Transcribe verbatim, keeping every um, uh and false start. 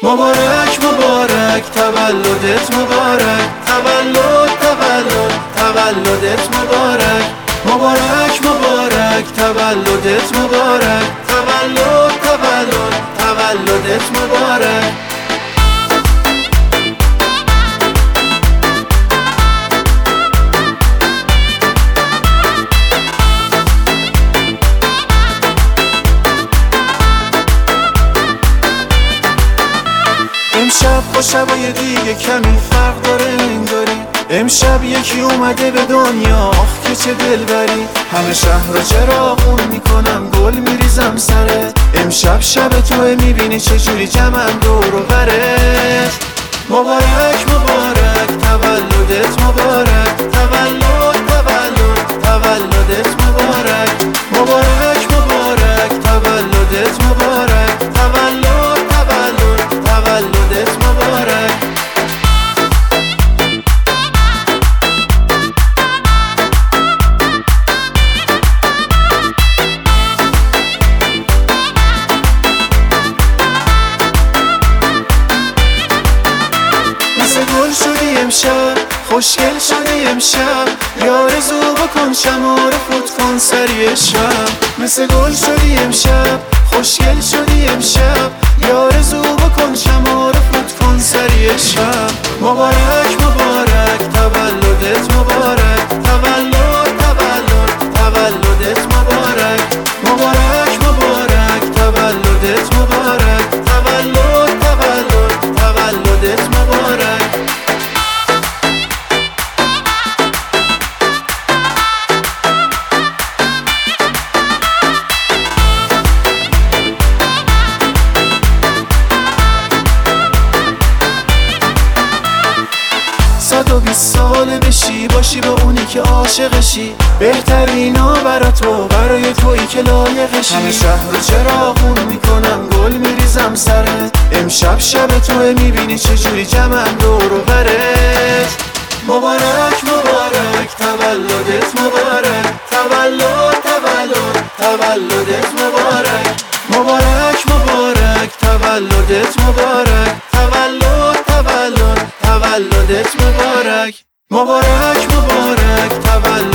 مبارک مبارک تولدت مبارک، تولد تولد تولدت مبارک، مبارک مبارک تولدت مبارک، تولد تولد تولدت مبارک. امشب با شبای دیگه کمی فرق داره انگاری، امشب یکی اومده به دنیا، آخ که چه دلبری. همه شهر رو چراغون میکنم، گل میریزم سرت، امشب شب توه، میبینی چجوری جمعم دور و برت. مبارک مبارک تولدت مبارک، تولد تولد تولدت مبارک، مبارک مبارک تولدت مبارک، تولد تولد تولدت مبارک. مثل گل شدی امشب، خوشگل شدی امشب، یارزو بکن شمع رو فوت کن سری شب. مثل گل شدی امشب، خوشگل شدی امشب، یارزو بکن شمع رو فوت کن سری شب. مبارک مبارک تولدت مبارک، تولد تولد تولدت مبارک، مبارک مبارک تولدت مبارک، تولد تولد تولدت مبارک. صد و بیست ساله بشی، باشی با اونی که عاشقشی، بهترینا برا تو، برای تویی که لایقشی. همه شهر رو چراغون میکنم، گل میریزم سرت، امشب شب توه، میبینی چجوری جمعم دور و برت. مبارک مبارک تولدت مبارک، تولد تولد تولدت مبارک، مبارک مبارک تولدت مبارک، تولد تولد تولدت مبارک، مبارک مبارک تولد